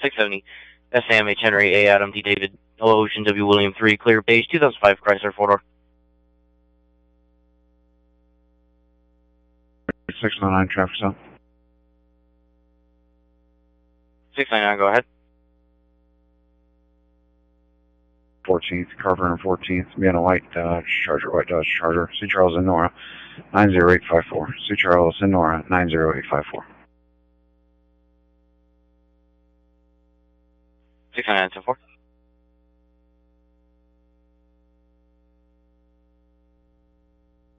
670 SAMH Henry A. Adam D. David Hello Ocean W. William 3, clear base 2005 Chrysler 4-door. 609 traffic zone. 699, go ahead. 14th, Carver and 14th, be on a white Dodge Charger, C. Charles and Nora, 90854. C. Charles and Nora, 90854. 699, 10-4.